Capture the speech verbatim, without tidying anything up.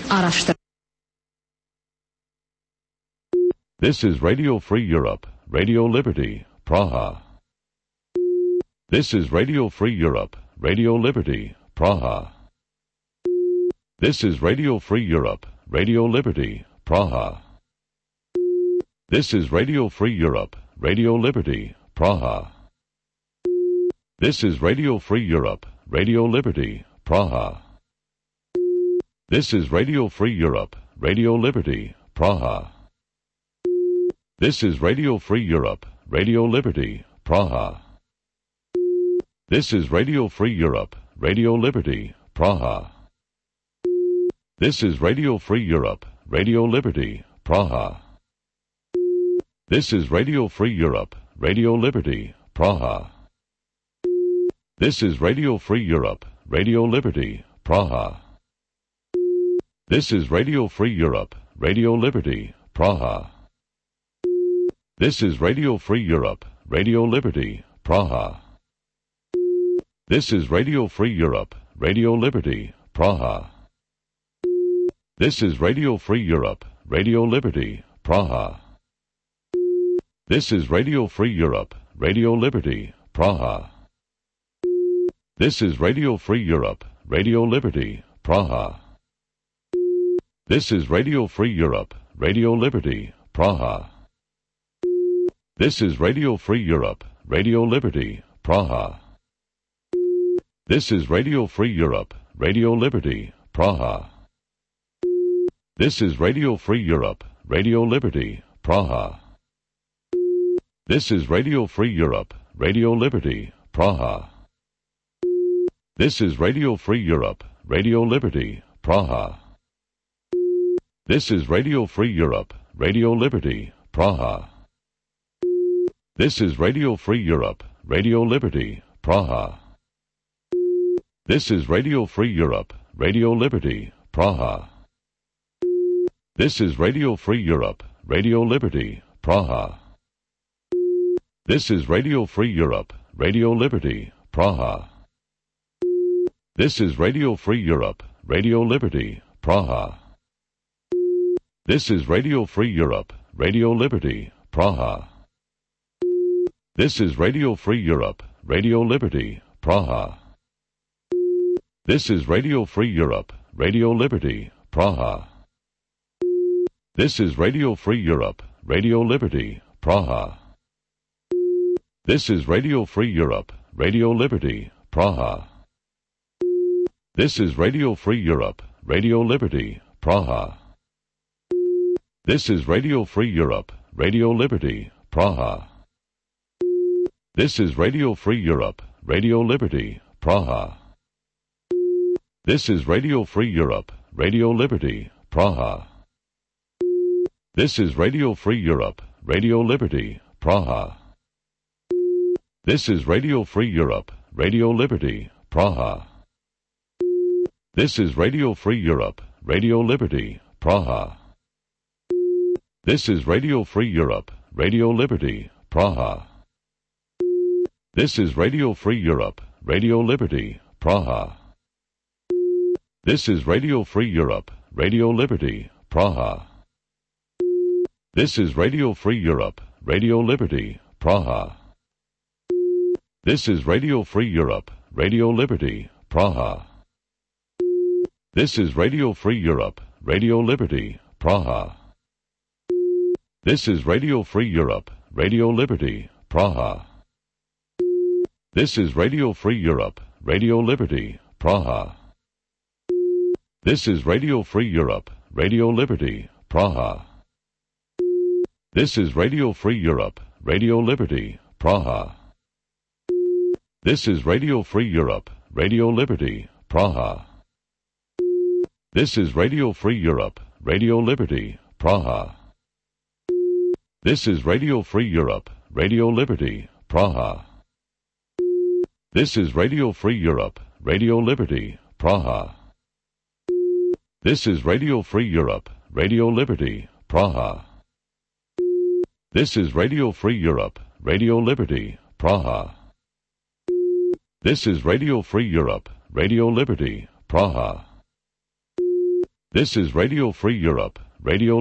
Araştır. This is Radio Free Europe, Radio Liberty, Praha. This is Radio Free Europe, Radio Liberty, Praha. This is Radio Free Europe, Radio Liberty, Praha. This is Radio Free Europe, Radio Liberty, Praha. This is Radio Free Europe, Radio Liberty, Praha. This is Radio Free Europe, Radio Liberty, Praha. This is Radio Free Europe, Radio Liberty, Praha. This is Radio Free Europe, Radio Liberty, Praha. This is Radio Free Europe, Radio Liberty, Praha. This is Radio Free Europe, Radio Liberty, Praha. This is Radio Free Europe, Radio Liberty, Praha. This is Radio Free Europe, Radio Liberty, Praha. This is Radio Free Europe, Radio Liberty, Praha. This is Radio Free Europe, Radio Liberty, Praha. This is Radio Free Europe, Radio Liberty, Praha. This is Radio Free Europe, Radio Liberty, Praha. This is Radio Free Europe, Radio Liberty, Praha. This is Radio Free Europe, Radio Liberty, Praha. This is Radio Free Europe, Radio Liberty, Praha. This is Radio Free Europe, Radio Liberty, Praha. This is Radio Free Europe, Radio Liberty, Praha. This is Radio Free Europe, Radio Liberty, Praha. This is Radio Free Europe, Radio Liberty, Praha. This is Radio Free Europe, Radio Liberty, Praha. This is Radio Free Europe, Radio Liberty, Praha. This is Radio Free Europe, Radio Liberty, Praha. This is Radio Free Europe, Radio Liberty, Praha. This is Radio Free Europe, Radio Liberty, Praha. This is Radio Free Europe, Radio Liberty, Praha. This is Radio Free Europe, Radio Liberty, Praha. This is Radio Free Europe, Radio Liberty, Praha. This is Radio Free Europe, Radio Liberty, Praha. This is Radio Free Europe, Radio Liberty, Praha. This is Radio Free Europe, Radio Liberty, Praha. This is Radio Free Europe, Radio Liberty, Praha. This is Radio Free Europe, Radio Liberty, Praha. This is Radio Free Europe, Radio Liberty, Praha. This is Radio Free Europe, Radio Liberty, Praha. This is Radio Free Europe, Radio Liberty, Praha. This is Radio Free Europe, Radio Liberty, Praha. This is Radio Free Europe, Radio Liberty, Praha. This is Radio Free Europe, Radio Liberty, Praha. This is Radio Free Europe, Radio Liberty, Praha. This is Radio Free Europe, Radio Liberty, Praha. This is Radio Free Europe, Radio Liberty, Praha. This is Radio Free Europe, Radio Liberty, Praha. This is Radio Free Europe, Radio Liberty, Praha. This is Radio Free Europe, Radio Liberty, Praha. This is Radio Free Europe, Radio Liberty, Praha. This is Radio Free Europe, Radio Liberty, Praha. This is Radio Free Europe, Radio Liberty, Praha. This is Radio Free Europe, Radio Liberty, Praha. This is Radio Free Europe, Radio Liberty, Praha. This is Radio Free Europe, Radio Liberty, Praha. This is Radio Free Europe, Radio Liberty, Praha. This is Radio Free Europe, Radio Liberty, Praha. This is Radio Free Europe, Radio Liberty, Praha. This is Radio Free Europe, Radio Liberty, Praha. This is Radio Free Europe, Radio